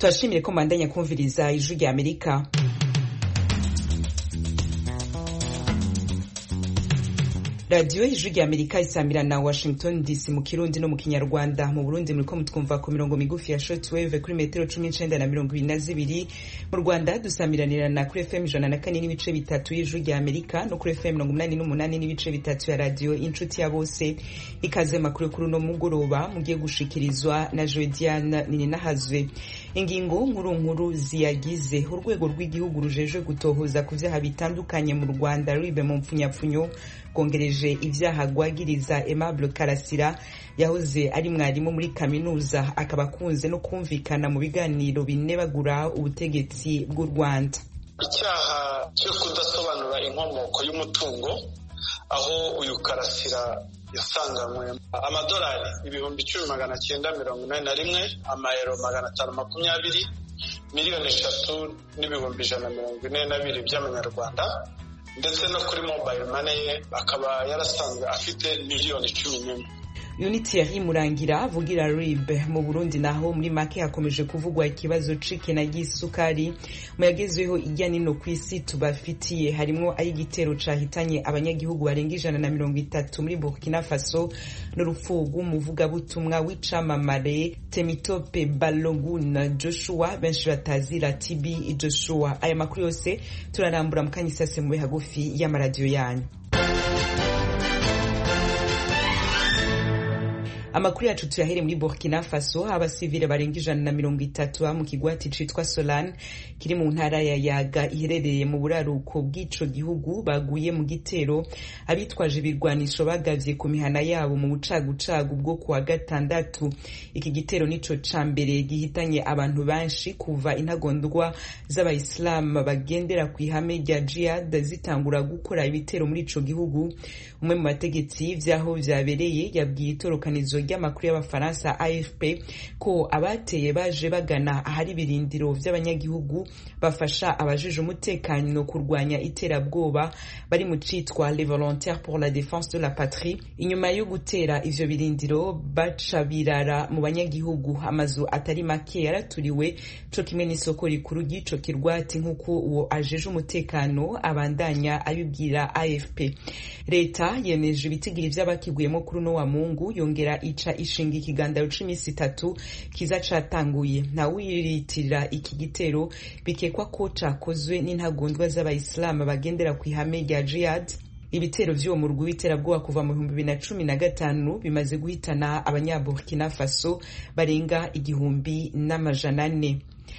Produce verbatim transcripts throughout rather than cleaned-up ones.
turashimire ko mandanya kumviriza ijwi rya Amerika. Radio ijwi rya Amerika isamira na Washington D C mu Kirundi no mu Kinyarwanda. Mu Burundi muriko mutwumva ku mirongo migufi ya shortwave kuri metero cumi n'icenda na mirongo ibiri na zibiri. Mu Rwanda dusamiranira na kuri F M ijana na kane n'ibice bitatu y'ijwi rya Amerika no kuri F M mirongo umunani n'umunani n'ibice bitatu ya radio Inshuti ya Bose. Ikaze makuru kuri no mugoroba mugiye gushikirizwa na Jodiane Ninahazwe. Ingingo nkuru nkuru ziyagize urwego rw'igihugu rujeje gutohoza ku vyaha bitandukanye mu Rwanda ribe mu mpfunyapfunyo kongereje ivyaha gwagiriza Aimable Karasira yahoze ari mwarimu muri kaminuza akaba kunze no kumvikana mu biganiro binebagura ubutegetsi bw'u Rwanda. Icyaha cyo kudasobanura inkomoko y'umutungo aho uyu Karasira yasanganywe amadolari ibihumbi icumi magana cyenda mirongo inani na rimwe, amayero magana atanu makumyabiri, miliyoni eshatu n'ibihumbi ijana mirongo ine na bibiri by'amanyarwanda, ndetse no kuri mobile money akaba yarasanzwe afite miliyoni cumi n'imwe. Unity yari murangira avugira R I B mu Burundi naho muri make hakomeje kuvugwa ikibazo c'ikena y'isukari mu yagezweho ijya nino kw'isi tubafitiye harimo ay'igitero cahitanye abanyagihugu barenga ijana na mirongo itatu muri Burkina Faso n'urupfu rw'umuvuga butumwa w'icamamare Temitope Balogun Joshua benshi batazira T B Joshua. Aya makuru yose turarambura mu kanyisase mu hagufi y'amaradiyo yanyu. Amakuru yacu tuyahere muri Burkina Faso abasivile barenga ijana na mirongo itatu mu kigwati citwa Solan kiri mu ntara ya Yaga iherereye mu buraruko bw'ico gihugu baguye mu gitero abitwaje ibirwanisho bagavye ku mihana yabo mu bucagucagu bwo kuwa gatandatu. Iki gitero nico cambere gihitanye abantu banshi kuva intagondwa z'abayislam bagendera ku ihame rya jihad zitangura gukora ibitero muri ico gihugu. Umwe mu bategetsi vyaho vyabereye yabwiye itorokanizo ry'amakuru y'abafaransa A F P ko abateye baje bagana ahari ibirindiro vy'abanyagihugu bafasha abajije umutekano kurwanya iterabwoba bari mu citwa Les Volontaires pour la Défense de la Patrie. Inyuma yo gutera ivyo birindiro baca birara mu banyagihugu, amazu atari make yaraturiwe co kimwe n'isoko rikuru ry'ico kirwati nk'uko uwo ajeje umutekano abandanya abibwira A F P. Leta yemeje ibitigiri vy'abakiguyemo kuri no wa Mungu yongera ica ishinga ikigandaro c'imisi itatu kiza catanguye. Nta wiritirira iki gitero bikekwa ko cakozwe n'intagondwa z'abayislam bagendera ku ihame rya jihad. Ibitero vy'uwo murwi w'iterabwoba kuva mu bihumbi bibiri na cumi na gatanu bimaze guhitana abanyaburkina Faso barenga igihumbi n'amajana ane.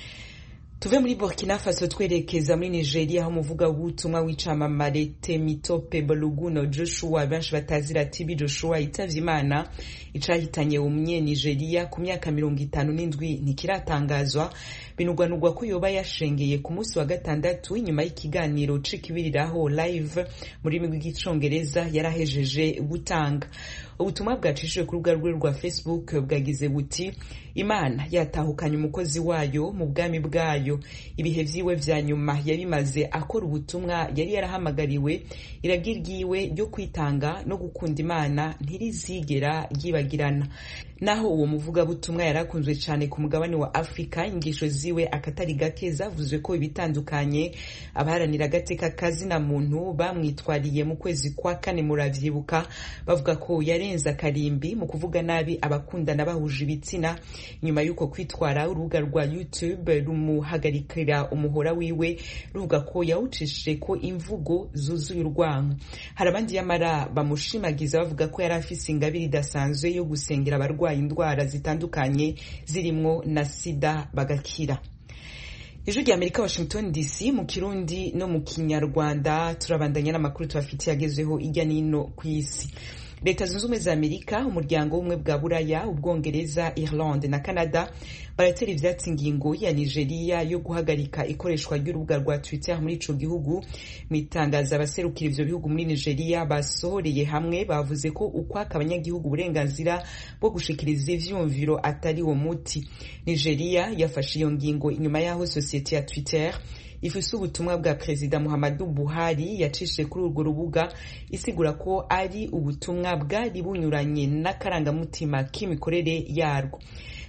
Tuve muri Burkina Faso twerekeza muri Nigeria aho umuvuga w'ubutumwa w'icamamare Temitope Balogun Joshua benshi batazira T B Joshua itavye Imana icahitanye umye Nigeria ku myaka mirongo itanu n'indwi ntikiratangazwa. Binugwanugwa ko yoba yashengeye ku munsi wa gatandatu inyuma y'ikiganiro cikibiriraho live muri rurimi rw'icongereza yarahejeje gutanga. Ubutumwa bwacishije ku rubuga rwe rwa Facebook bwagize buti Imana yatahukanye umukozi wayo mu bwami bwayo. Ibihe vyiwe vya nyuma yabimaze akora ubutumwa yari yarahamagariwe. Iragirgiwe ryo kwitanga no gukunda Imana ntirizigera ryibagirana. Naho uwo muvuga butumwa yarakunzwe cyane ku mugabane wa Afrika, ingisho ziwe akatari gake zavuzwe ko ibitandukanye abaharanira agateka kazi na muntu bamwitwariye mu kwezi kwa kane muravyibuka bavuga ko yarenza karimbi mu kuvuga nabi abakundana bahuje ibitsina. Nyuma yuko kwitwara urubuga rwa YouTube rumuhagarikira umuhora wiwe ruvuga ko yawucishije ko imvugo zuzuye urwango. Hari abandi yamara bamushimagiza bavuga ko yari afise ingabire idasanzwe yo gusengera abarwayi indwara zitandukanye zirimwo na sida bagakira. Ijwi rya Amerika, Washington D C mu Kirundi no mu Kinyarwanda. Turabandanya n'amakuru tubafitiye agezweho ijya nino kw'isi. Leta zunze ubumwe za Amerika, umuryango w'ubumwe bwa Buraya, Ubwongereza, Irlande na Canada baratera ivyatsi ingingo ya Nigeria yo guhagarika ikoreshwa ry'urubuga rwa Twitter muri ico gihugu. Mitangaza abaserukira ivyo bihugu muri Nigeria basohoreye hamwe bavuze ko ukwaka abanyagihugu uburenganzira bwo gushikiriza ivyumviro atari wo muti. Nigeria yafashe iyo ngingo inyuma yaho sosiyete ya Twitter ifise ubutumwa bwa Perezida Muhammadu Buhari yacishije kuri urwo rubuga isigura ko ari ubutumwa bwari bunyuranye n'akarangamutima k'imikorere yarwo.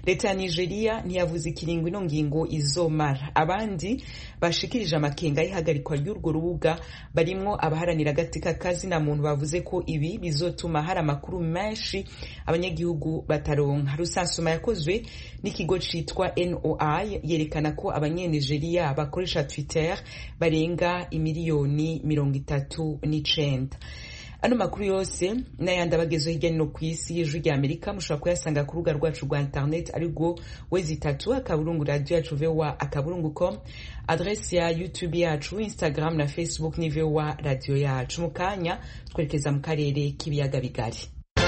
leta ya Nigeria ntiyavuze ikiringo ino ngingo izomara. Abandi bashikirije amakenga y'ihagarikwa ry'urwo rubuga barimwo abaharanira agateka kazi na muntu bavuze ko ibi bizotuma hari amakuru menshi abanyagihugu bataronka. Rusansuma yakozwe n'ikigo citwa N O I yerekana ko abanye-Nigeria bakoresha Twitter barenga imiliyoni mirongo itatu n'icenda. Ano makuru yose n'ayandi abagezeho hirya no kw'isi y'Ijwi ry'Amerika mushobora kuyasanga ku rubuga rwacu rwa internet ariko wezi itatu akaburungu radio yacu V O A akaburungu com, adresse ya YouTube yacu, Instagram na Facebook ni V O A radio yacu. Mu kanya twerekeza mu karere k'ibiyaga bigari.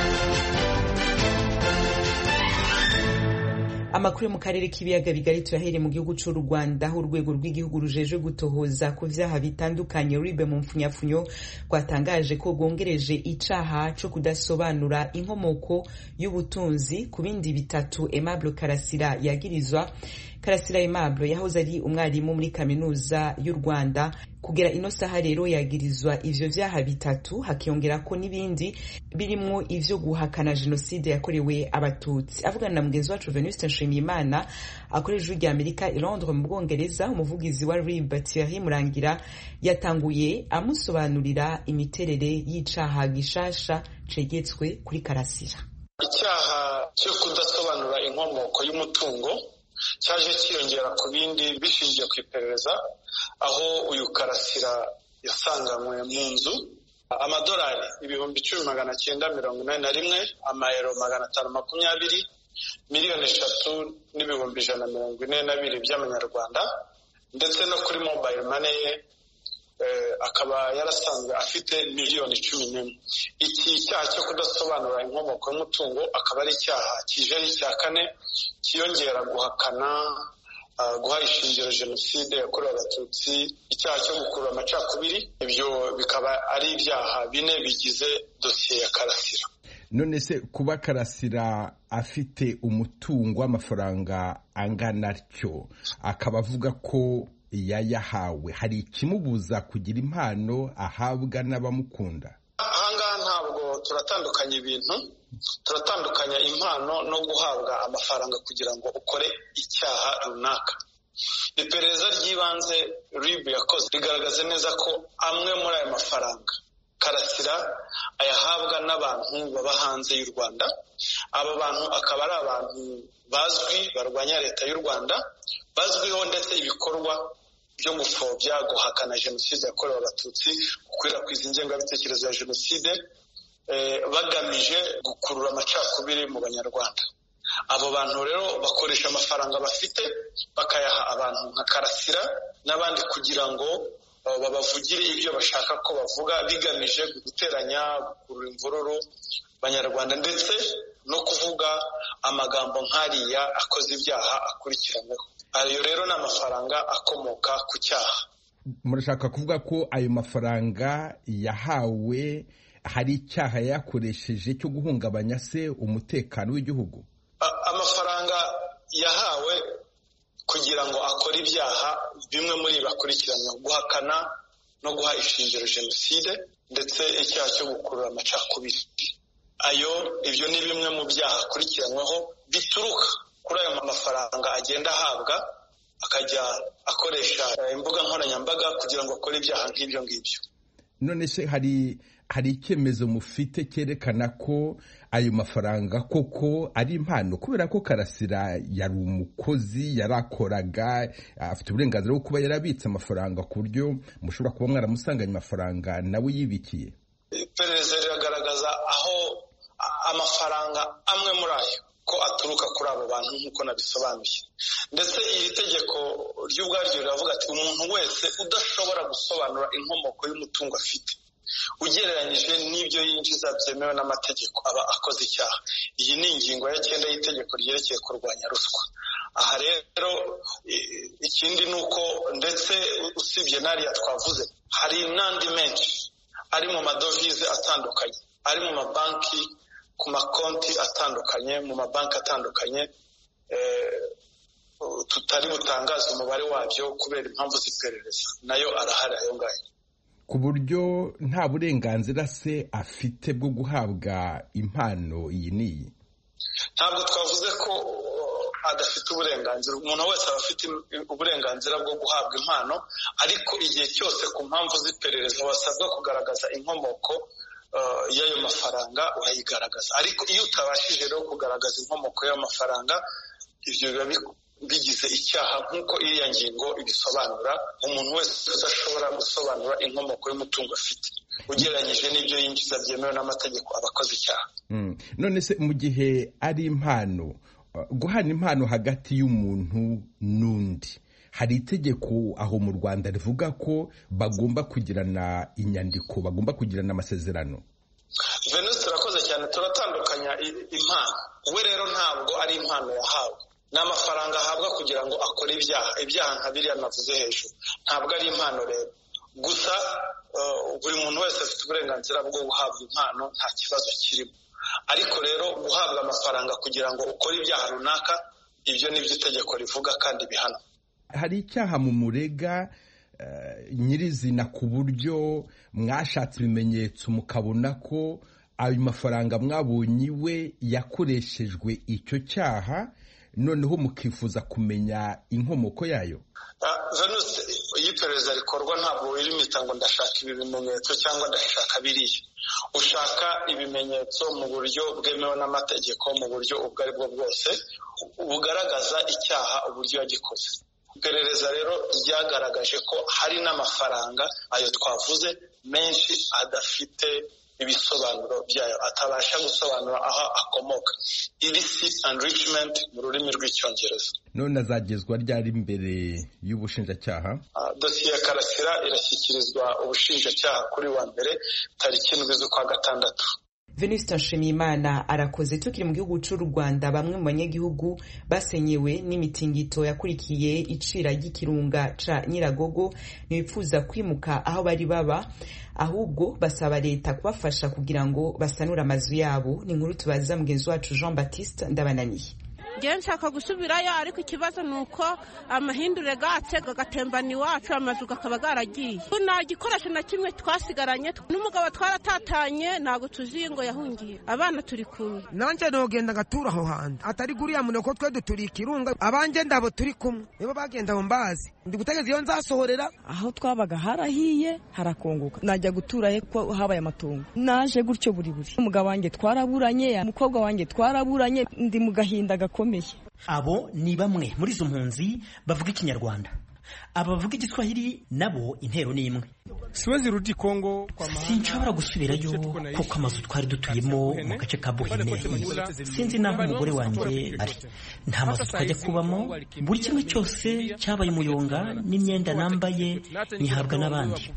Amakuru yo mu karere k'ibiyaga bigari tuyahere mu gihugu cy'u Rwanda aho urwego rw'igihugu rujeje gutohoza ku vyaha bitandukanye ruribe mu mfunyafunyo kwatangaje ko gongereje icaha cyo kudasobanura inkomoko y'ubutunzi ku bindi bitatu Aimable Karasira yagirizwa. Karasira Aimable yahoze ari umwarimu muri kaminuza y'u Rwanda. Kugera ino saha rero yagirizwa ivyo vyaha bitatu, hakiyongera ko nibindi birimwo ivyo guhakana genocide yakorewe abatutsi. Avugana na mugenzi wacu Venuste Nshimiyimana akoresha Ijwi ry'Amerika i Londres mu Bwongereza, umuvugizi wa R I B Thierry Murangira yatanguye amusobanurira imiterere y'icaha gishasha cegetswe kuri Karasira. Icyaha cyo kudasobanura inkomoko y'umutungo cyaje kiyongera ku bindi bishingiye ku iperereza, aho uyu Karasira yasanganywe mu nzu amadolari ibihumbi icumi magana cyenda mirongo inani na rimwe, amayero magana atanu makumyabiri, miliyoni eshatu n'ibihumbi ijana mirongo ine na bibiri by'amanyarwanda, ndetse no kuri mobile money ye eh, akaba yarasanzwe afite miliyoni cumi n'imwe. Iki cyaha cyo kudasobanura inkomoko y'umutungo akaba ari icyaha kije icya kane kiyongera guhakana uh, guha ishingiro jenoside yakorewe abatutsi, icyaha cyo gukurura amacakubiri. Ibyo bikaba ari ibyaha bine bigize dosiye ya Karasira. None se kuba Karasira afite umutungo w'amafaranga angana atyo akaba avuga ko yayahawe, hari ikimubuza kugira impano ahabwa n'abamukunda? Ahangaha ntabwo turatandukanya ibintu, turatandukanya impano no guhabwa amafaranga kugira ngo ukore icyaha runaka. Iperereza ry'ibanze R I B yakoze rigaragaza neza ko amwe muri aya mafaranga Karasira ayahabwa n'abantu baba hanze y'u Rwanda. Aba bantu akaba ari abantu bazwi barwanya leta y'u Rwanda, bazwiho ndetse ibikorwa byo gupfobya guhakana jenoside yakorewe abatutsi, gukwirakwiza ingengabitekerezo ya jenoside eh, bagamije gukurura amacakubiri mu banyarwanda. Abo bantu rero bakoresha amafaranga bafite bakayaha abantu nka Karasira n'abandi kugira ngo uh, babavugire ibyo bashaka ko bavuga, bigamije guteranya, gukurura imvururu banyarwanda, ndetse no kuvuga amagambo nk'ariya akoze ibyaha akurikiranyweho. Ayo rero ni amafaranga akomoka ku cyaha. Murashaka kuvuga ko ayo mafaranga yahawe hari icyaha yakoresheje cyo guhungabanya se umutekano w'igihugu? Amafaranga yahawe kugira ngo akore ibyaha bimwe muri bakurikiranyweho, guhakana no guha ishingiro jenoside, ndetse icyaha cyo gukurura amacakubiri. Ayo ibyo ni bimwe mu byaha akurikiranyweho bituruka kuri ayo mafaranga agenda ahabwa, akajya akoresha imbuga nkoranyambaga kugira ngo akore ibyaha nk'ibyo ngibyo. None se hari hari icyemezo mufite cyerekana ko ayo mafaranga koko ari impano? Kubera ko Karasira yari umukozi, yarakoraga, afite uburenganzira bwo kuba yarabitse amafaranga ku buryo mushobora kuba mwaramusanganye amafaranga nawe yibikiye. Iperereza riragaragaza aho amafaranga amwe muri ayo ko aturuka kuri abo bantu nk'uko nabisobanuye. Ndetse iri tegeko ry'ubwaryo riravuga ati umuntu wese udashobora gusobanura inkomoko y'umutungo afite ugereranyije n'ibyo yinjiza byemewe n'amategeko aba akoze icyaha. Iyi ni ingingo ya cyenda y'itegeko ryerekeye kurwanya ruswa. Aha rero ikindi ni uko ndetse usibye n'ariya twavuze, hari n'andi menshi ari mu madovize atandukanye, ari mu mabanki, ku makonti atandukanye, mu mabanki atandukanye, tutari butangaza umubare wabyo kubera impamvu z'iperereza, nayo arahari ayo ngayo. Ku buryo nta burenganzira se afite bwo guhabwa impano iyi n'iyi? Ntabwo twavuze ko adafite uburenganzira. Umuntu wese aba afite uburenganzira bwo guhabwa impano, ariko igihe cyose ku mpamvu z'iperereza wasabwa kugaragaza inkomoko y'ayo mafaranga urayigaragaza. Ariko iyo utabashije rero kugaragaza inkomoko y'ayo mafaranga, ibyo biba bigize icyaha nk'uko iriya ngingo ibisobanura. Umuntu wese udashobora gusobanura inkomoko y'umutungo afite ugereranyije n'ibyo yinjiza byemewe n'amategeko aba akoze icyaha. None se mu gihe ari impano, guhana impano hagati y'umuntu n'undi, hari itegeko aho mu Rwanda rivuga ko bagomba kugirana inyandiko, bagomba kugirana amasezerano? Venus, turakoze cyane. Turatandukanya impano. We rero ntabwo ari impano yahawe, ni amafaranga ahabwa kugira ngo akore ibyaha ibyaha nka biriya navuze hejuru. Ntabwo ari impano rero. Gusa buri muntu wese afite uburenganzira bwo guhabwa impano, nta kibazo kirimo. Ariko rero guhabwa amafaranga kugira ngo ukore ibyaha runaka, ibyo nibyo itegeko rivuga kandi bihana. Hari icyaha mu murega nyirizina ku buryo mwashatse ibimenyetso mukabona ko ayo mafaranga mwabonye iwe yakoreshejwe icyo cyaha, noneho mukifuza kumenya inkomoko yayo? Venus, iyo iperereza rikorwa ntabwo wirimita ngo ndashaka ibi bimenyetso cyangwa ndashaka biriya. Ushaka ibimenyetso mu buryo bwemewe n'amategeko, mu buryo ubwo ari bwo bwose bugaragaza icyaha uburyo yagikoze. Iperereza rero ryagaragaje ko hari n'amafaranga ayo twavuze menshi adafite ibisobanuro byayo, atabasha gusobanura aho akomoka. Illicit enrichment mu rurimi rw'icyongereza. None azagezwa ryari imbere y'ubushinjacyaha? Dosiye ya Karasira irashyikirizwa ubushinjacyaha kuri wa mbere tariki indwi z'ukwa gatandatu. Venuste Nshimiyimana arakoze. Tukiri mu gihugu cy'u Rwanda, bamwe mu banyagihugu basenyewe n'imitingito yakurikiye icira ry'ikirunga ca Nyiragogo ntibipfuza kwimuka aho bari baba, ahubwo basaba leta kubafasha kugira ngo basanure amazu yabo. Ni inkuru tubaza mugenzi wacu Jean Baptiste Ndabananiye. Ngiye nshaka gusubirayo, ariko ikibazo ni uko amahindure gatse gagatembana iwacu, amazu gakaba garagiye. Nta gikoresho na kimwe twasigaranye, n'umugabo twaratatanye ntabwo tuzi ngo yahungiye. Abana turi kumwe. Nanjye nogenda gatura aho hantu atari guriya muneko twe duturi ikirunga, abanje ndabo turi kumwe nibo bagenda mu mbazi. Ndi gutegeza iyo nzasohorera. Aho twabaga harahiye harakongoka, najya gutura he ko habaye amatongo. Naje gutyo buri buri. Umugabo wanjye twaraburanye, umukobwa wanjye twaraburanye, ndi mu gahinda gakomeye. Abo ni bamwe muri izo mpunzi bavuga Ikinyarwanda. Aba bavuga Igiswahili nabo intero ni imwe. Siwezi rudi Kongo kwa mahanga. Sinshobora gusubirayo kuko amazu twari dutuyemo mu gace ka Buhine. Sinzi naho umugore wanjye ari. Nta mazu twajya kubamo, buri kimwe cyose cyabaye umuyonga, n'imyenda nambaye nihabwa n'abandi.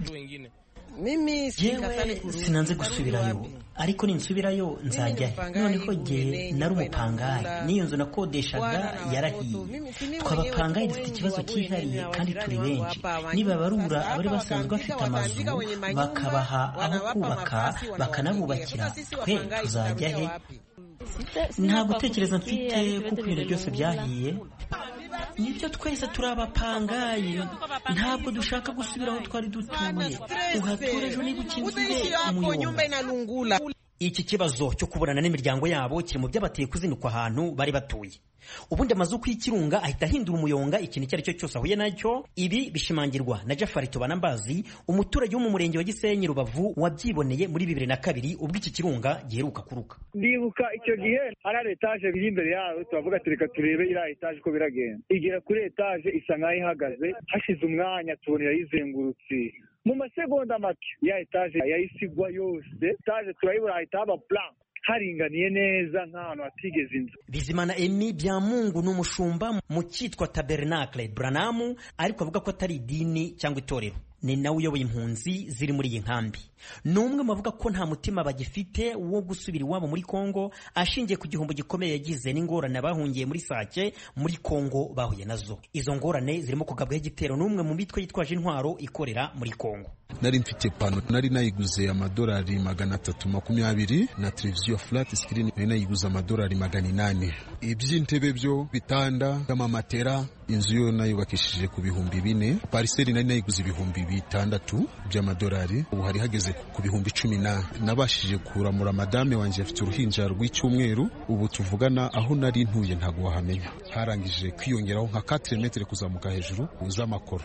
Mimi sinanze gusubirayo, ariko ninsubirayo nzajya he? Noneho jye nari umupangayi, n'iyo nzu nakodeshaga yarahiye. Twabapangayi dufite ikibazo cyihariye kandi turi benshi. Niba barura abari basanzwe bafite amazu bakabaha aho kubaka bakanabubakira, twe tuzajya he? Nta gutekereza mfite kuko ibintu byose byahiye. Nibyo twese turabapangayi, ntabwo dushaka gusubira aho twari dutuye. Uhatura ejo niba ukinzuye umuyonga. Iki kibazo cyo kuburana n'imiryango yabo kiri mu byabateye kuzinukwa ahantu bari batuye. Ubundi amazu kw'ikirunga ahita ahindura umuyonga ikintu icyo ari cyo cyose ahuye nacyo. Ibi bishimangirwa na Jafari Tubanambazi, umuturage wo mu murenge wa Gisenyi Rubavu wabyiboneye muri bibiri na kabiri ubwo iki kirunga giheruka kuruka. Ndibuka icyo gihe hari etaje biri imbere yawe, tuvuga tureka turebe iriya etaje ko biragenda. Igera kuri etaje isa nkaho ihagaze, hashize umwanya tubonera yizengurutse. Mu masegonda make ya etaje yayisigwa yose, etaje turayibura ahita haba plan haringaniye neza nk'ahantu hatigeze inzu. Bizimana Emi Byamungu ni umushumba mu cyitwa Tabernacle Branham, ariko avuga ko atari idini cyangwa itorero. Ni nawe uyoboye impunzi ziri muri iyi nkambi. Ni umwe mu bavuga ko nta mutima bagifite wo gusubira iwabo muri Kongo, ashingiye ku gihombo gikomeye yagize n'ingorane bahungiye muri Sake muri Kongo bahuye nazo. Izo ngorane zirimo kugabwaho igitero n'umwe mu mitwe yitwaje intwaro ikorera muri Kongo. Nari mfite pano, nari nayiguze amadolari magana atatu makumyabiri na televiziyo flat screen nari nayiguze amadolari magana inani. Iby'intebe byo bitanda, amamatera, inzu yo nayubakishije ku bihumbi bine, pariseri nari nayiguze ibihumbi bitandatu by'amadolari, ubu hari hageze ku bihumbi cumi na. Nabashije kuramura madame wanje afite uruhinja rw'icyumweru, ubu tuvugana aho nari ntuye ntabwo wahamenya, harangije kwiyongeraho nka quatre metre kuzamuka hejuru uzamakoro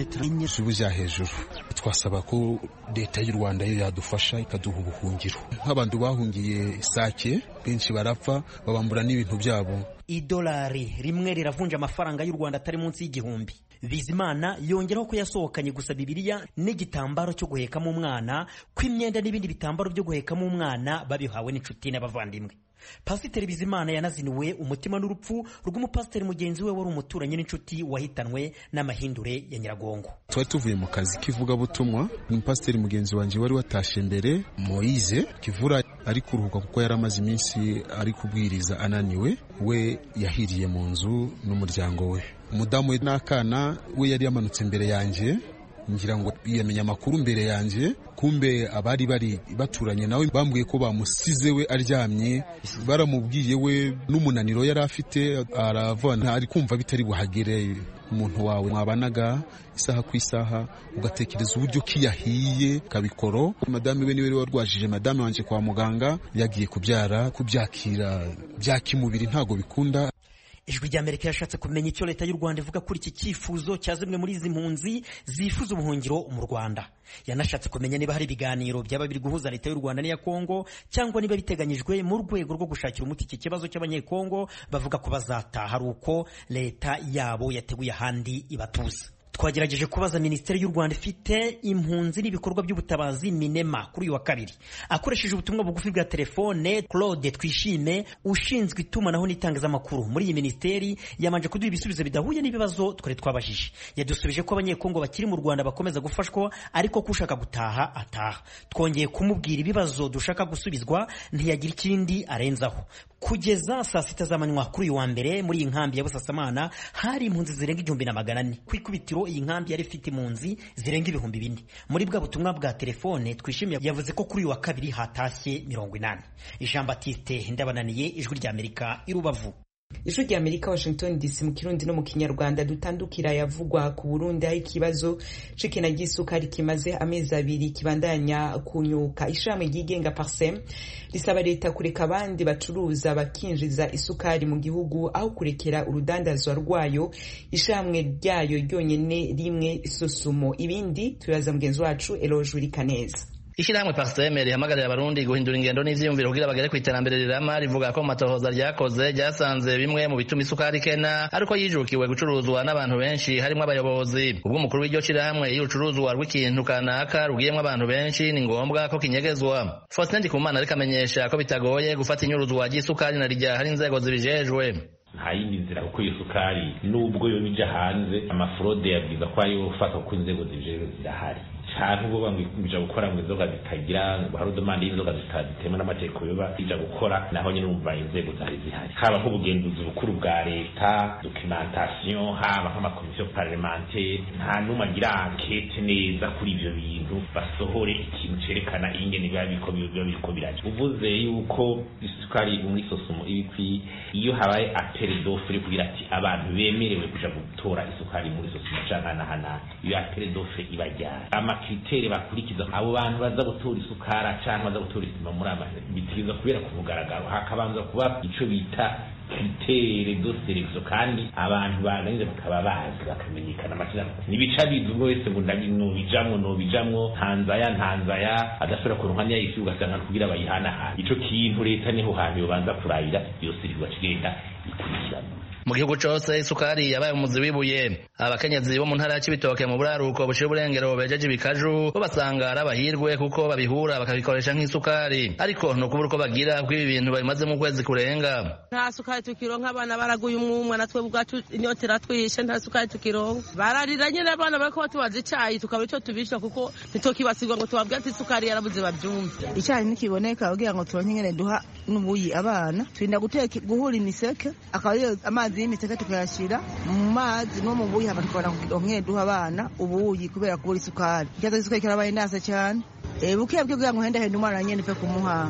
subuja hejuru. Twasaba ko leta y'u Rwanda yo yadufasha ikaduha ubuhungiro, nk'abantu bahungiye Sake benshi barapfa babambura n'ibintu byabo. Idolari rimwe riravunja amafaranga y'u Rwanda atari munsi y'igihumbi. Bizimana yongeraho ko yasohokanye gusa Bibiliya n'igitambaro cyo guhekamo umwana, kw'imyenda n'ibindi bitambaro byo guhekamo umwana babihawe n'inshuti n'abavandimwe. Pasiteri Bizimana yanaziniwe umutima n'urupfu rw'umupasiteri mugenzi we wari umuturanyi n'inshuti wahitanwe n'amahindure ya Nyiragongo. Twari tuvuye mu kazi kivuga butumwa, umupasiteri mugenzi wanje wari watashe mbere Moise Kivura ari kuruhuka kuko yari amaze iminsi ari kubwiriza ananiwe, we yahiriye mu nzu n'umuryango we. Umudamu we n'akana we yari yamanutse imbere yanjye, ngira ngo yamenya amakuru mbere yanjye, kumbe abari bari baturanye nawe bambwiye ko bamusize we aryamye, baramubwiye we n'umunaniro yari afite aravana, ari kumva bitari buhagere umuntu wawe mwabanaga isaha ku isaha ugatekereza uburyo kiyahiye kabikoro. Madame we niwe warwajije madame wanje kwa muganga, yagiye kubyara, kubyakira byakimubiri ntago bikunda. Ijwi rya Amerika yashatse kumenya icyo leta y'u Rwanda ivuga kuri iki cyifuzo cya zimwe muri izi mpunzi zifuza ubuhungiro mu Rwanda. Yanashatse kumenya niba hari ibiganiro byaba biri guhuza leta y'u Rwanda n'iya Kongo, cyangwa niba biteganyijwe mu rwego rwo gushakira umuti iki kibazo cy'abanyekongo bavuga ko bazataha ari uko leta yabo yateguye ahandi ibatuza. Twagerageje kubaza Minisiteri y'u Rwanda ifite impunzi n'ibikorwa by'ubutabazi Minema kuri uyu wa kabiri. Akoresheje ubutumwa bugufi bwa telefone, Claude Twishime ushinzwe itumanaho n'itangazamakuru muri iyi minisiteri yamanje kuduha ibisubizo bidahuye n'ibibazo twari twabajije. Yadusubije ko abanyekongo bakiri mu Rwanda bakomeza gufashwa, ariko ko ushaka gutaha ataha. Twongeye kumubwira ibibazo dushaka gusubizwa, ntiyagira ikindi arenzaho. Kugeza saa sita z'amanywa kuri uyu wa mbere muri iyi nkambi ya Busasamana hari impunzi zirenga igihumbi na magana ane. Kwikubitiro iyi nkambi yari ifite impunzi zirenga ibihumbi bine. Muri bwa butumwa bwa telefone Twishimiye yavuze ko kuri uyu wa kabiri hatashye mirongo inani. Jean Baptiste Ndabananiye, Ijwi rya Amerika, i Rubavu. Ijwi rya Amerika, Washington D C, mu Kirundi no mu Kinyarwanda. Dutandukira yavugwa ku Burundi aho ikibazo c'ikena ry'isukari kimaze amezi abiri kibandanya kunyuka. Ishami ryigenga Parsem risaba leta kureka abandi bacuruza bakinjiza isukari mu gihugu aho kurekera urudandazwa rwayo ishamwe ryayo ryonyene rimwe Sosumo. Ibindi tuyaza mugenzi wacu Eloge Kaneza. Ishirahamwe Parsem rihamagarira abarundi guhindura ingendo n'ivyiyumviro kugira bagere kw'iterambere rirama. Rivuga ko matohoza ryakoze ryasanze bimwe mu bituma isukari kena ariko yijukiwe gucuruzwa n'abantu benshi harimo abayobozi. Ubwo umukuru w'iryo shirahamwe iyo ucuruzwa rw'ikintu kanaka rugiyemwo abantu benshi ni ngombwa ko kinyegezwa. Faustin Ndikumana ariko amenyesha ko bitagoye gufata inyuruzwa ry'isukari na rijya hari inzego zibijejwe. nta yindi nzira kuko iyo sukari nubwo yo bija hanze amafrode yabwiza ko ayo ufata kuko inzego zibijejwe zirahari. Cyane ubwo bamwija gukora ngo inzoga zitagira hari domande y'inzoga zitazitema n'amategeko yoba ija gukora, naho nyine urumva inzego zari zihari. Haba nk'ubugenzuzi bukuru bwa leta, documentation, haba nk'amakomisiyo parlementaire, nta n'umwe agira enquête neza kuri ivyo bintu basohore ikintu cerekana ingene biba biko biba biko biraje. Uvuze yuko isukari muri Sosumo ibikwi iyo habaye appel d'offre kugira ati abantu bemerewe kuja gutora isukari muri Sosumo cyangwa hana, iyo appel d'offre ibajyana amakritere bakurikiza abo bantu baza gutora isukara cyangwa baza gutora isima muri ama bitiza kubera ku mugaragaro, hakabanza kuba ico bita kritere do selection, kandi abantu baganiriza bakaba bazi bakamenyekana amazina nibica bizu ngo wese ngo ndagino bijamwo no bijamwo Tanzania Tanzania adashobora kurunkanya isi ugasanga kugira bayihana. Ico kintu leta niho hantu yobanza kurayira yose rigwacigenda ikurikirana. Mu gihugu cyose isukari yabaye umuzi wibuye. Abakenyezi bo mu ntara ya Cibitoke mu buraruko buciye uburengero bejeje ibikaju bo basanga ari abahirwe kuko babihura bakabikoresha nk'isukari, ariko no kubura uko bagira kw'ibi bintu babimaze mu kwezi kurenga. Nta sukari tukironka, abana baraguye umwumwa, natwe ubwacu inyotera twishe, nta sukari tukironka. Barariranye n'abana bariko batubaza icayi tukaba ico tubishwa kuko nitokibasirwa ngo tubabwe ati isukari yarabuze bavyumve. Icayi nikiboneka ugira ngo turonke ingene duha n'ubuyi abana, twinda guteka guhura imiseke akaba amazi y'imiseke tukayashira mu mazi no mu buyi hama tukabona kugira duha abana ubuyi kubera kubura isukari. Ikibazo cy'isukari kirabaye ndase cyane. Eh buke bwe kugira ngo henda henda umwana nyene pe kumuha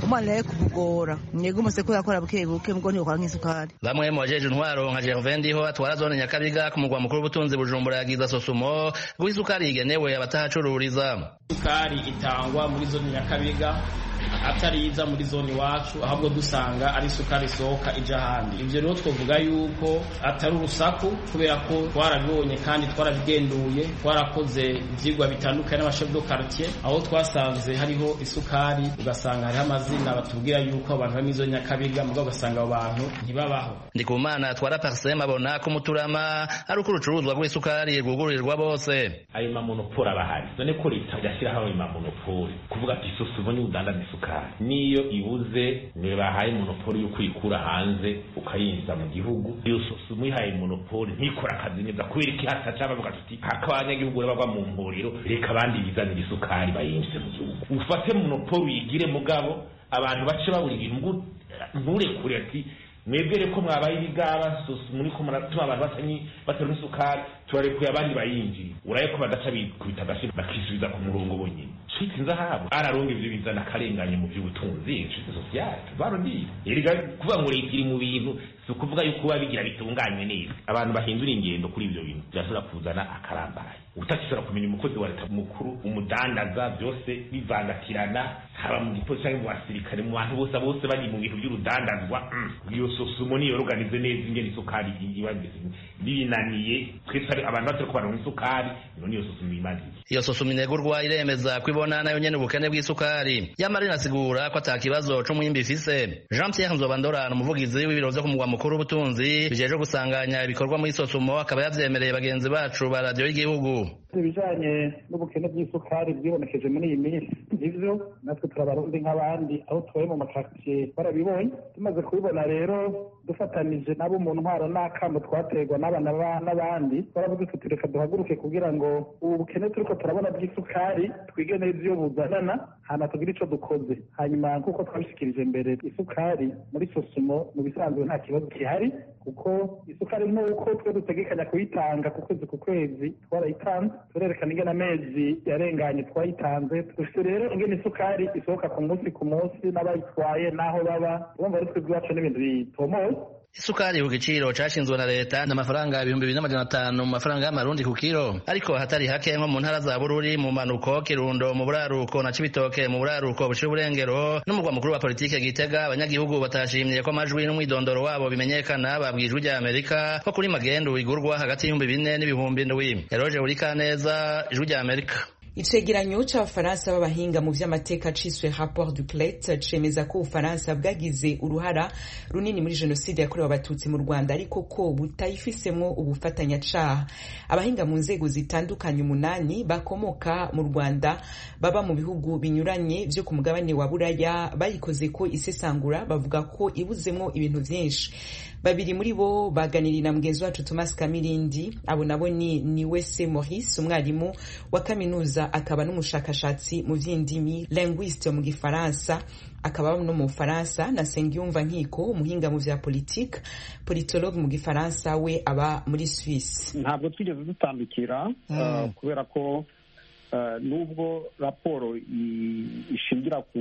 umwana rero kumugora mwebwe muse ko yakora buke buke mbwo ntiyokora nk'isukari. Bamwe mu bajeje intwaro nka Gervais Ndiho atwara zone Nyakabiga ku mugwa mukuru w'ubutunzi Bujumbura yagiza sosumo guha isukari igenewe abatahacururiza. Isukari itangwa muri zone Nyakabiga atari iza muri zone iwacu, ahubwo dusanga ari isukari isohoka ija ahandi. Ivyo rero twovuga yuko atari urusaku, kubera ko twarabibonye kandi twarabigenduye, twarakoze ivyigwa bitandukanye n'abashef do quartier, aho twasanze hariho isukari ugasanga hariho amazina batubwira yuko abantu bari muri zone Nyakabiga, mugabo ugasanga abo bantu ntibabaho. Ndikumana atwara Parsem abona ko Muturama ari uko urucuruzwa rw'isukari rwugururirwa bose. Ayo mamonopoli abahari, none ko leta yashyiraho ayo mamonopoli kuvuga ati sosi ubonye udandaza isukari, niyo ibuze niwe bahaye monopoli yo kwikura hanze ukayinjiza mu gihugu. Iyo sosi umuyihaye monopoli ntikora akazi neza kubera iki hataca bavuga ati akabanyagihugu bagwa mu mpuriro, reka abandi bizanira isukari bayinjize mu gihugu. Ufate monopoli uyigire mugabo abantu bace babura ibintu nturekure ati mwebwere ko mwabaye ibigaba sosi muri ko muratuma abantu batanyi batera isukari tubarekuye abandi bayinjiye, uraye ko badaca bikubita agashi bakisubiza ku murongo bonyine. Shiti nzahabo araronga ivyo bizana akarenganye mu by'ubutunzi shiti sociale barundi eriga kuvuga ngo leta iri mu bintu si ukuvuga yuko babigira bitunganywe neza. Abantu bahindura ingendo kuri ivyo bintu byashobora kuzana akarambaye, utakishobora kumenya umukozi wa leta mukuru umudandaza, byose bivangatirana, haba mu gipolisi cyangwa mu basirikare, mu bantu bose bose bari mu bintu by'urudandazwa. Iyo sosumo niyo organize neza ingene isukari ibagize binaniye twese abantu batari kubana n'isukari, ino niyo sosumo imaze. Iyo sosumo inegurwa iremeza kwibona nayo nyene ubukene bw'isukari, yamara inasigura ko atakibazo c'umwimbi ifise. Jean Pierre Nzobandora umuvugizi w'ibiro vyo ku mugwa mukuru w'ubutunzi bijeje gusanganya ibikorwa muri sosumo akaba yavyemereye bagenzi bacu ba radio y'igihugu. Ibijanye n'ubukene bw'isukari bwibonekeje muri iyi minsi ivyo natwe turabarundi nk'abandi aho twaye mu makaritsiye barabibonye. Tumaze kubibona rero dufatanije nabo mu ntwaro n'akamo twaterwa n'abana n'abandi, baravuga tuti reka duhaguruke kugira ngo ubu bukene turiko turabona bw'isukari twige neza iyo buzanana hana tugira ico dukoze. Hanyuma nk'uko twabishikirije mbere, isukari muri sosumo mu bisanzwe nta kibazo gihari, kuko isukari nk'uko twe dutegekanya kuyitanga ku kwezi ku kwezi twarayitanze, turerekana ingene amezi yarenganye twayitanze. Dufite rero ingene isukari isohoka ku munsi ku munsi n'abayitwaye n'aho baba, urumva ari twebwe iwacu n'ibintu bitomoye. Isukari ku giciro cashinzwe na leta n'amafaranga ibihumbi bibiri n'amajana atanu mu mafaranga y'amarundi ku kiro, ariko hatari hake nko mu ntara za Bururi, mu manuko, Kirundo mu buraruko na Cibitoke mu buraruko bushira uburengero n'umugwa mukuru wa politike Gitega, abanyagihugu batashimye ko amajwi n'umwidondoro wabo bimenyekana. Babwijwe rya Amerika ko kuri magendu igurwa hagati y'ibihumbi bine n'ibihumbi ndwi. Eroje Urikaneza, ijwi rya Amerika. Icegeranyo c'abafaransa b'abahinga mu vy'amateka ciswe Rapport du Plate cemeza ko Ufaransa bwagize uruhara runini muri jenoside yakorewe abatutsi mu Rwanda, ariko ko butayifisemwo ubufatanyacaha. Abahinga mu nzego zitandukanye umunani bakomoka mu Rwanda baba mu bihugu binyuranye vyo ku mugabane wa Buraya bayikoze ko isesangura, bavuga ko ibuzemwo ibintu vyinshi. Babiri muri bo baganiriye na mugenzi wacu Thomas Kamirindi. Abo nabo ni Niwese Maurice, umwarimu wa kaminuza akaba n'umushakashatsi mu vy'indimi, linguiste mu Gifaransa akaba no mu Faransa, na Sengiyumva Nkiko, umuhinga mu vya politique, politologue mu Gifaransa, we aba muri Suisse. Ntabwo twigeze dutandukira mm. uh, kubera ko Uh, nubwo raporo ishingira ku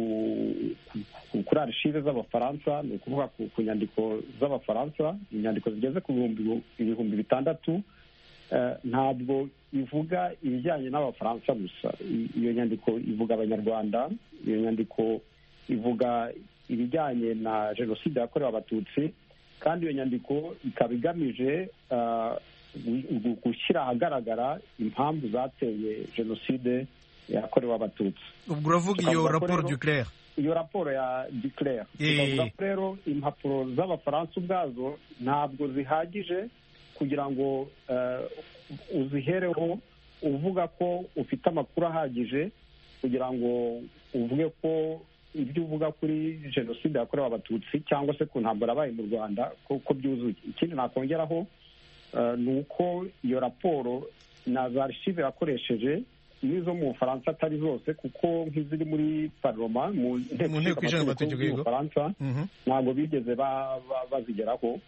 kuri archive z'abafaransa, ni ukuvuga ku nyandiko z'abafaransa, inyandiko zigeze ku ibihumbi bitandatu, uh, ntabwo ivuga ibijyanye n'abafaransa gusa. Iyo nyandiko ivuga abanyarwanda, iyo nyandiko ivuga ibijyanye na jenoside yakorewe abatutsi, kandi iyo nyandiko ikaba igamije uh, gushyira ahagaragara impamvu zateye jenoside yakorewe abatutsi. Ubwo uravuga iyo raporo Duclair? Iyo raporo ya Duclair. Tukavuga ko rero impapuro z'abafaransa ubwazo ntabwo zihagije kugira ngo uh, uzihereho uvuga ko ufite amakuru ahagije kugira ngo uvuge ko ibyo uvuga kuri jenoside yakorewe abatutsi cyangwa se ku ntambara yabaye mu Rwanda ko byuzuye. Ikindi nakongeraho ni uko iyo raporo na za archive yakoresheje n'izo mu Bufaransa atari zose, kuko nk'iziri muri parlement mu nteko y'Ubufaransa ntabwo bigeze bazigeraho.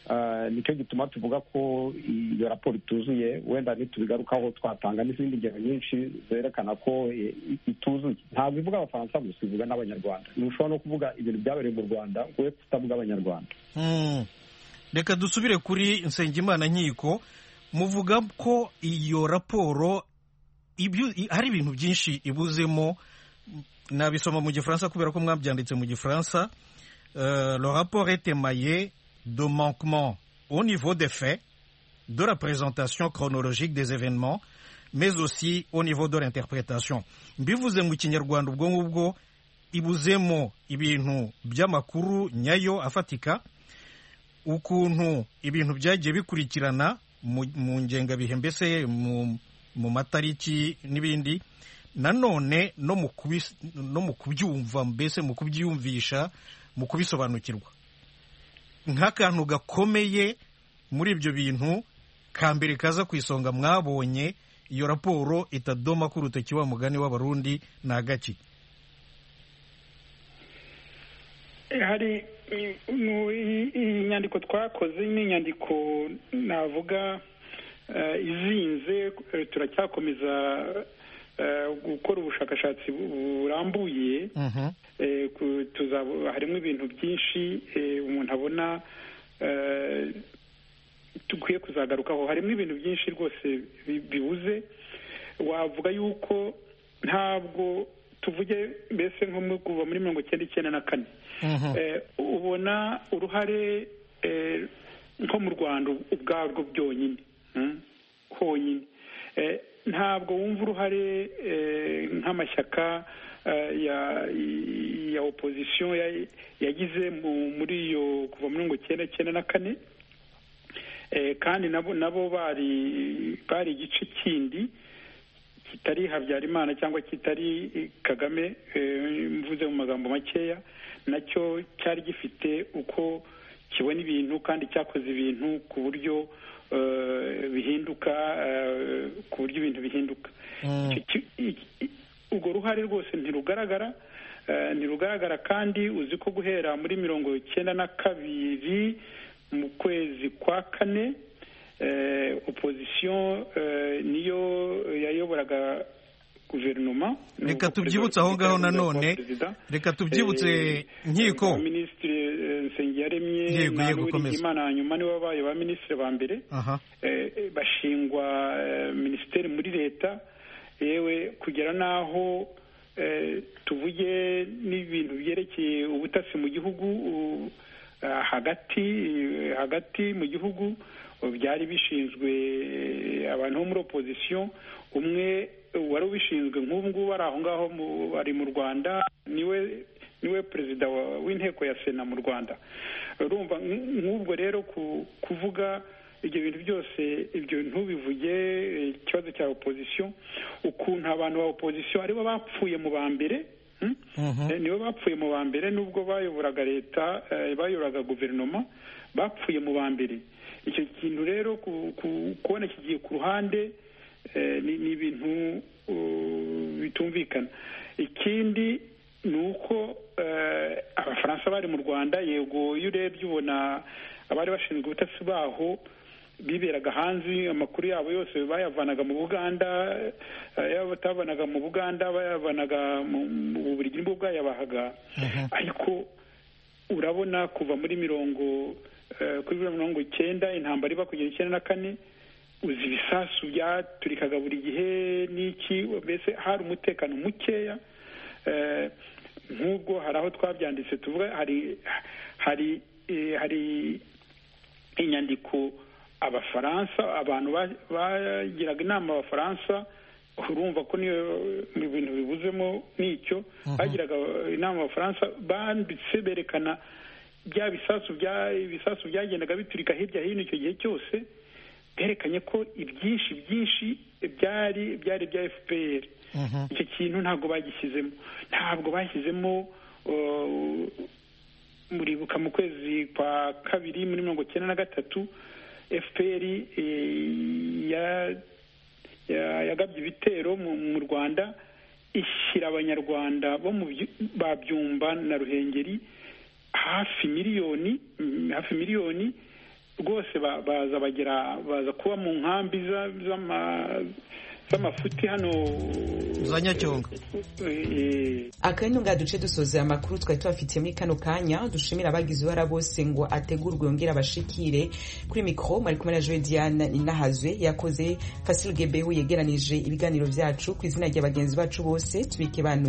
nicyo gituma tuvuga ko iyo raporo ituzuye. Wenda ntitubigarukaho, twatanga n'izindi ngero nyinshi zerekana ko ituzuye. Ntabwo ivuga abafaransa gusa, ivuga n'abanyarwanda. Ntushobora no kuvuga ibintu byabereye mu Rwanda we kutavuga abanyarwanda. Reka dusubire kuri Nsengimana Nkiko. Muvuga ko iyo raporo hari ibintu byinshi ibuzemo. Nabisoma mu Gifaransa kubera ko mwabyanditse mu Gifaransa. Le rapport est émaillé de manquements au niveau des faits, de la présentation chronologique des événements, mais aussi au niveau de l'interprétation. Mbivuze mu Kinyarwanda ubwo ngubwo ibuzemo ibintu by'amakuru nyayo afatika, ukuntu ibintu byagiye bikurikirana mu ngengabihe, mbese mu matariki n'ibindi, nanone no mu kubyumva, mbese mu kubyiyumvisha, mu kubisobanukirwa. Nk'akantu gakomeye muri ibyo bintu ka mbere kaza ku isonga mwabonye iyo raporo itadoma ku rutoki wa mugani w'Abarundi ni agaki? Hari iyi nyandiko twakoze ni inyandiko navuga izinze. Turacyakomeza gukora ubushakashatsi burambuye. Harimo ibintu byinshi umuntu abona dukwiye kuzagarukaho. Harimo ibintu byinshi rwose bibuze. Wavuga yuko ntabwo tuvuge mbese nko kuva muri mirongo icyenda icyenda na kane ubona uruhare nko mu Rwanda ubwarwo byonyine honyine. Ntabwo wumva uruhare nk'amashyaka ya ya opposition yagize muri iyo kuva muri mirongo icyenda icyenda na kane, kandi nabo nabo bari bari igice kindi kitari Habyarimana cyangwa kitari Kagame, mvuze mu magambo makeya, nacyo cyari gifite uko kibona ibintu kandi cyakoze ibintu ku buryo bihinduka ku buryo ibintu bihinduka. Urwo ruhare rwose ntirugaragara ntirugaragara kandi uzi ko guhera muri mirongo icyenda na kabiri mu kwezi kwa kane opposition niyo yayoboraga guverinoma. Reka tubyibutse aho ngaho nanone, reka tubyibutse Nkiko. Minisitiri Nsengiyaremye na Uwiringiyimana hanyuma nibo babaye ba minisitiri ba mbere, bashingwa minisiteri muri leta, yewe kugera n'aho tuvuge n'ibintu byerekeye ubutasi mu gihugu hagati hagati mu gihugu byari bishinzwe abantu bo muri opposition. Umwe wari ubishinzwe nk'ubu ngubu ari aho ngaho ari mu Rwanda, niwe niwe perezida w'inteko ya Sena mu Rwanda. Urumva nk'ubwo rero kuvuga ibyo bintu byose, ibyo ntubivuge ikibazo cya opposition, ukuntu abantu ba opposition aribo bapfuye mu ba mbere, nibo bapfuye mu ba mbere nubwo bayoboraga leta, bayoboraga guverinoma, bapfuye mu ba mbere. Icyo kintu rero kubona kigiye ku ruhande ni ibintu bitumvikana. Ikindi ni uko abafaransa bari mu Rwanda, yego iyo urebye ubona abari bashinzwe ubutasi baho biberaga hanze, amakuru yabo yose bayavanaga mu Buganda, yaba batavanaga mu Buganda bayavanaga mu Bubiligi nibwo bwayabahaga. Ariko urabona kuva muri mirongo kuri mirongo icyenda intambara iba kugera icyenda na kane, uzi ibisasu byaturikaga buri gihe n'iki, mbese hari umutekano mukeya. Nk'ubwo hari aho twabyanditse tuvuga hari hari hari inyandiko abafaransa, abantu bagiraga inama abafaransa, urumva ko niyo mu bintu bibuzemo n'icyo, bagiraga inama abafaransa banditse berekana bya bisasu bya ibisasu byagendaga biturika hirya hino icyo gihe cyose, berekanye ko ibyinshi byinshi byari byari bya F P R. Icyo kintu ntabwo bagishyizemo ntabwo bashyizemo muribuka mu kwezi kwa kabiri muri mirongo icyenda na gatatu F P R yagabye ibitero mu Rwanda, ishyira abanyarwanda bo mu Babyumba na Ruhengeri hafi miliyoni hafi miliyoni rwose baza bagera baza kuba mu nkambi z'amafuti hano za Nyacyonga. Akanya nga duce dusoza amakuru twari tubafitiye muri kano kanya. Dushimira abagize uruhara bose ngo ategurwe yongera abashikire. Kuri mikro mari kumwe na Joy Diane Ninahazwe, yakoze Fasil Gebehu yegeranije ibiganiro byacu. Ku izina ry'abagenzi bacu bose tubike banu